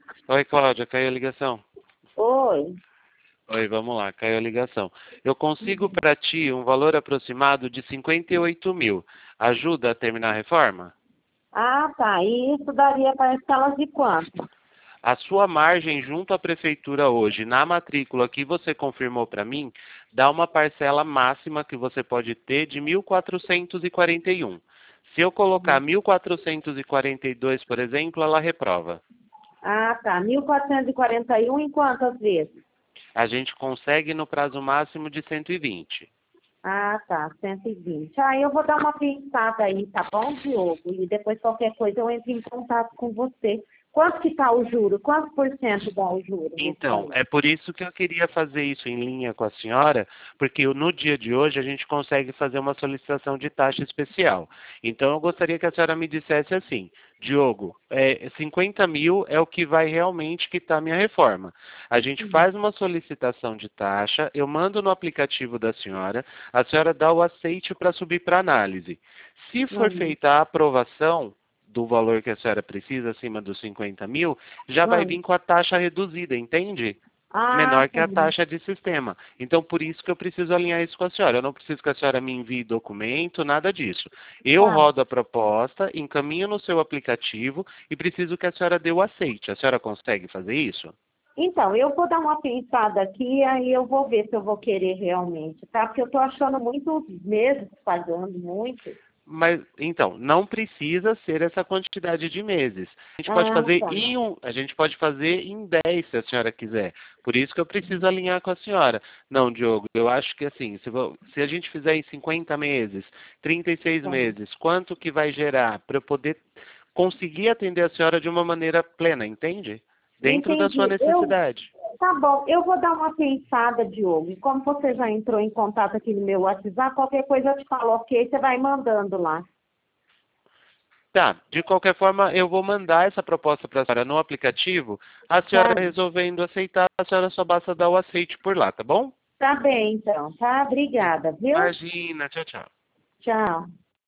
Oi, Cláudia, caiu a ligação. Oi. Oi, vamos lá, caiu a ligação. Eu consigo para ti um valor aproximado de 58 mil. Ajuda a terminar a reforma? Ah, tá. E isso daria para escalas de quanto? A sua margem junto à prefeitura hoje, na matrícula que você confirmou para mim, dá uma parcela máxima que você pode ter de 1.441. Se eu colocar 1.442, por exemplo, ela reprova. Ah, tá. 1.441 em quantas vezes? A gente consegue no prazo máximo de 120. Ah, tá. 120. Ah, eu vou dar uma pensada aí, tá bom, Diogo? E depois qualquer coisa eu entro em contato com você. Quanto que tá o juro? Quantos por cento dá o juro disso Então, aí? é por isso que eu queria fazer isso em linha com a senhora, porque no dia de hoje a gente consegue fazer uma solicitação de taxa especial. Então, eu gostaria que a senhora me dissesse assim, Diogo, 50 mil é o que vai realmente quitar minha reforma. A gente faz uma solicitação de taxa, eu mando no aplicativo da senhora, a senhora dá o aceite para subir para análise. Se for Hum, feita a aprovação do valor que a senhora precisa, acima dos 50 mil, já vai hum. vir com a taxa reduzida, entende? Ah, Menor que a sim. taxa de sistema. Então, por isso que eu preciso alinhar isso com a senhora. Eu não preciso que a senhora me envie documento, nada disso. Eu Tá. rodo a proposta, encaminho no seu aplicativo e preciso que a senhora dê o aceite. A senhora consegue fazer isso? Então, eu vou dar uma pensada aqui, aí eu vou ver se eu vou querer realmente, tá? Porque eu tô achando muitos meses pagando muito. Mas, então, não precisa ser essa quantidade de meses. Ah, tá. A gente pode fazer em 10, se a senhora quiser. Por isso que eu preciso alinhar com a senhora. Não, Diogo, eu acho que assim, se a gente fizer em 50 meses, 36 Tá. meses, quanto que vai gerar para eu poder conseguir atender a senhora de uma maneira plena, entende? Dentro da sua Entendi. necessidade. Tá bom, eu vou dar uma pensada, Diogo. E como você já entrou em contato aqui no meu WhatsApp, qualquer coisa eu te falo, ok? Você vai mandando lá. Tá, de qualquer forma, eu vou mandar essa proposta para a senhora no aplicativo. A senhora Tá? resolvendo aceitar, a senhora só basta dar o aceite por lá, tá bom? Tá bem, então. Tá? Obrigada, viu? Imagina, tchau, tchau. Tchau.